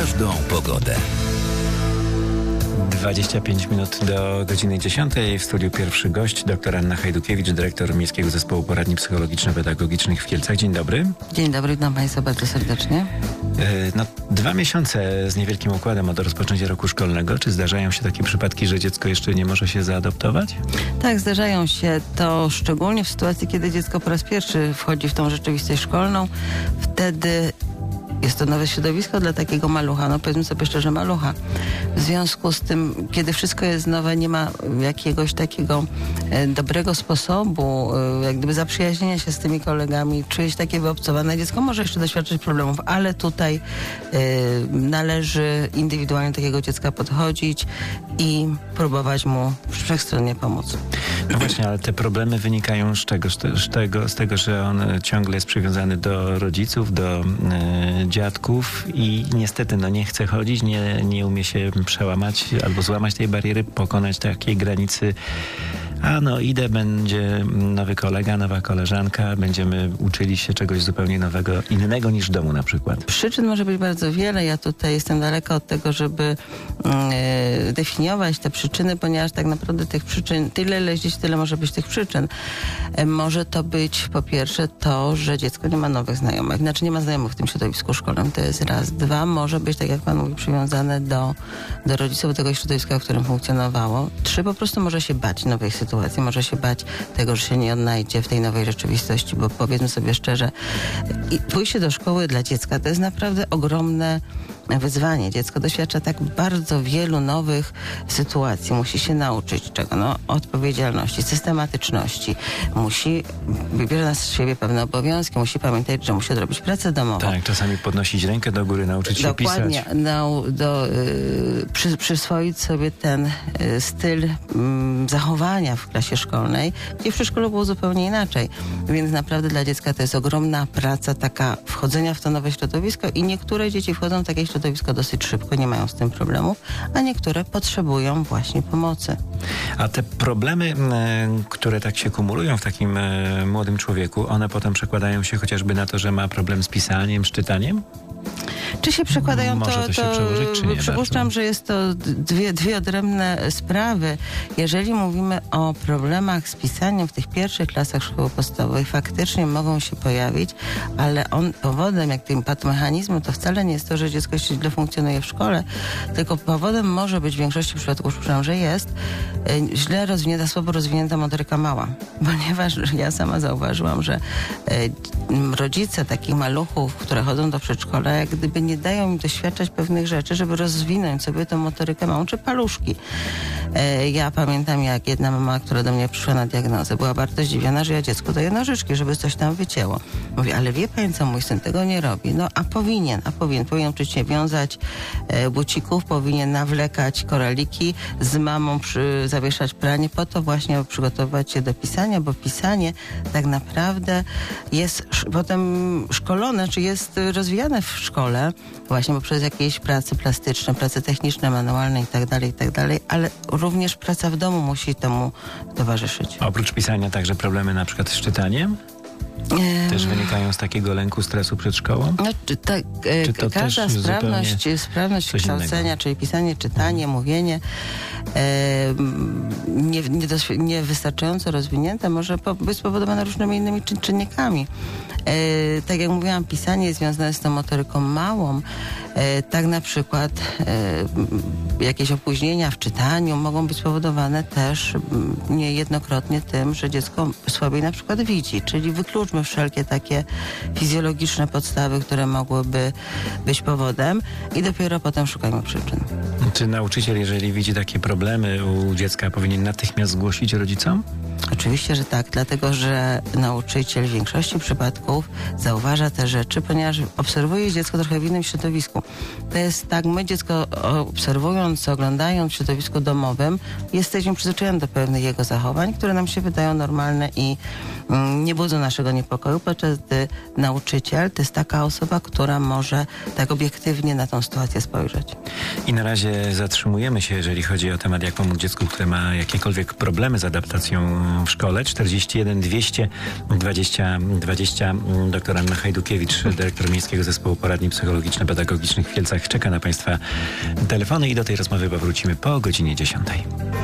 każdą pogodę. 25 minut do godziny 10. W studiu pierwszy gość, dr Anna Hajdukiewicz, dyrektor Miejskiego Zespołu Poradni Psychologiczno-Pedagogicznych w Kielcach. Dzień dobry. Dzień dobry, witam Państwa bardzo serdecznie. 2 miesiące z niewielkim układem od rozpoczęcia roku szkolnego. Czy zdarzają się takie przypadki, że dziecko jeszcze nie może się zaadoptować? Tak, zdarzają się to szczególnie w sytuacji, kiedy dziecko po raz pierwszy wchodzi w tą rzeczywistość szkolną. Wtedy jest to nowe środowisko dla takiego malucha, no powiedzmy sobie szczerze, malucha. W związku z tym, kiedy wszystko jest nowe, nie ma jakiegoś takiego dobrego sposobu, jak gdyby zaprzyjaźnienia się z tymi kolegami, czuje się takie wyobcowane. Dziecko może jeszcze doświadczyć problemów, ale tutaj należy indywidualnie do takiego dziecka podchodzić i próbować mu wszechstronnie pomóc. No właśnie, ale te problemy wynikają z czego? Z tego, że on ciągle jest przywiązany do rodziców, do dziadków i niestety nie chce chodzić, nie umie się przełamać albo złamać tej bariery, pokonać takiej granicy. Idę, będzie nowy kolega, nowa koleżanka, będziemy uczyli się czegoś zupełnie nowego, innego niż w domu na przykład. Przyczyn może być bardzo wiele. Ja tutaj jestem daleka od tego, żeby definiować te przyczyny, ponieważ tak naprawdę tych przyczyn, tyle dzieci, tyle może być tych przyczyn. Może to być po pierwsze to, że dziecko nie ma nowych znajomych, znaczy nie ma znajomych w tym środowisku szkolnym, to jest raz. 2, może być, tak jak Pan mówi, przywiązane do rodziców, do tego środowiska, w którym funkcjonowało. 3, po prostu może się bać nowej sytuacji, może się bać tego, że się nie odnajdzie w tej nowej rzeczywistości, bo powiedzmy sobie szczerze, pójście do szkoły dla dziecka to jest naprawdę ogromne wyzwanie. Dziecko doświadcza tak bardzo wielu nowych sytuacji. Musi się nauczyć czego? Odpowiedzialności, systematyczności. Wybierze na siebie pewne obowiązki. Musi pamiętać, że musi odrobić pracę domową. Tak, czasami podnosić rękę do góry, nauczyć się pisać. Dokładnie. Przyswoić sobie ten styl zachowania w klasie szkolnej, gdzie w przedszkolu było zupełnie inaczej. Więc naprawdę dla dziecka to jest ogromna praca, taka wchodzenia w to nowe środowisko i niektóre dzieci wchodzą w takie środowisko dosyć szybko, nie mają z tym problemów, a niektóre potrzebują właśnie pomocy. A te problemy, które tak się kumulują w takim młodym człowieku, one potem przekładają się chociażby na to, że ma problem z pisaniem, z czytaniem? Czy się przekładają, Może to się przełożyć, czy nie? Przypuszczam, że jest to dwie odrębne sprawy. Jeżeli mówimy o problemach z pisaniem w tych pierwszych klasach szkoły podstawowej, faktycznie mogą się pojawić, ale powodem, jak tym patomechanizmem, to wcale nie jest to, że dziecko się źle funkcjonuje w szkole, tylko powodem może być w większości przypadków, przypuszczam, że jest słabo rozwinięta motoryka mała. Ponieważ ja sama zauważyłam, że rodzice takich maluchów, które chodzą do przedszkola, jak gdyby nie dają im doświadczać pewnych rzeczy, żeby rozwinąć sobie tę motorykę małą, czy paluszki. Ja pamiętam, jak jedna mama, która do mnie przyszła na diagnozę, była bardzo zdziwiona, że ja dziecku daję nożyczki, żeby coś tam wycięło. Mówi, ale wie pani co, mój syn tego nie robi. A powinien. Powinien uczyć się wiązać bucików, powinien nawlekać koraliki, z mamą zawieszać pranie, po to właśnie, aby przygotować się do pisania, bo pisanie tak naprawdę jest potem szkolone, czy jest rozwijane w szkole, właśnie poprzez jakieś prace plastyczne, prace techniczne, manualne i tak dalej, ale również praca w domu musi temu towarzyszyć. A oprócz pisania także problemy na przykład z czytaniem? Też wynikają z takiego lęku, stresu przed szkołą? Każda sprawność kształcenia, czyli pisanie, czytanie, mówienie, niewystarczająco rozwinięte może być spowodowane różnymi innymi czynnikami. Tak jak mówiłam, pisanie jest związane z tą motoryką małą. Tak na przykład jakieś opóźnienia w czytaniu mogą być spowodowane też niejednokrotnie tym, że dziecko słabiej na przykład widzi, czyli wykluczmy wszelkie takie fizjologiczne podstawy, które mogłyby być powodem i dopiero potem szukajmy przyczyn. Czy nauczyciel, jeżeli widzi takie problemy u dziecka, powinien natychmiast zgłosić rodzicom? Oczywiście, że tak, dlatego że nauczyciel w większości przypadków zauważa te rzeczy, ponieważ obserwuje dziecko trochę w innym środowisku. To jest tak, my dziecko obserwując, oglądając w środowisku domowym, jesteśmy przyzwyczajeni do pewnych jego zachowań, które nam się wydają normalne i nie budzą naszego niepokoju, podczas gdy nauczyciel to jest taka osoba, która może tak obiektywnie na tą sytuację spojrzeć. I na razie zatrzymujemy się, jeżeli chodzi o temat, jak pomóc dziecku, które ma jakiekolwiek problemy z adaptacją w szkole. 41 220 20. Doktor Anna Hajdukiewicz, dyrektor Miejskiego Zespołu Poradni Psychologiczno-Pedagogicznych w Kielcach, czeka na Państwa telefony i do tej rozmowy powrócimy po godzinie 10.